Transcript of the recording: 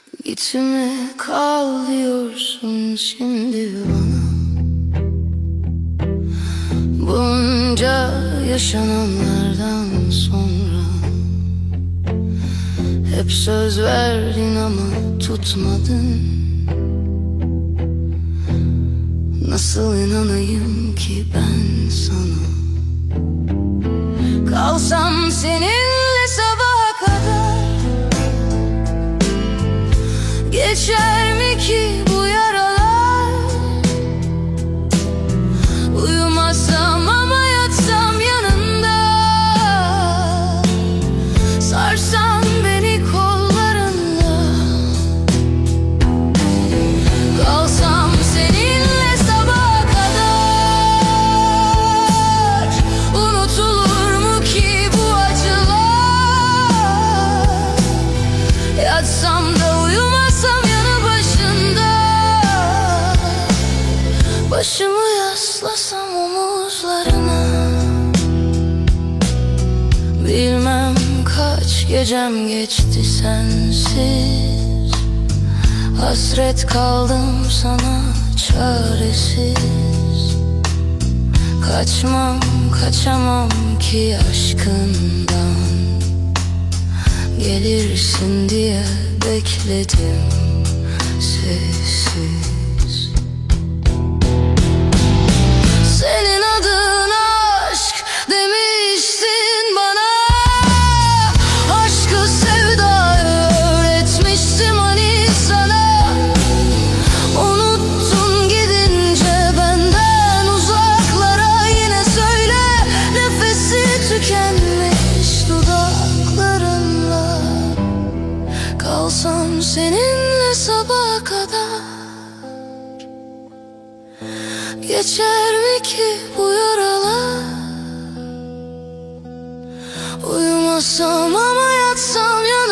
Gitme kal diyorsun şimdi bana. Bunca yaşananlardan sonra hep söz verdin ama tutmadın. Nasıl inanayım ki ben sana? Kalsam seninle sabaha kadar, geçer mi ki bu yaralar? Uyumasam ama yatsam yanında, sarsan beni kollarında. Kalsam seninle sabaha kadar, unutulur mu ki bu acılar? Yatsam da uyumasam yanı başında, başımı yaslasam omuzlarına. Bilmem kaç gecem geçti sensiz, hasret kaldım sana çaresiz. Kaçmam kaçamam ki aşkından, gelirsin diye bekledim sessiz. Senin adın aşk demiştin bana, aşkı sevdayı öğretmiştim hani sana. Unuttun gidince benden uzaklara, yine söyle nefesi tükenmiş dudaklarınla. Kalsam seninle sabaha kadar, geçer mi ki bu yaralar? Uyumasam ama yatsam yanında,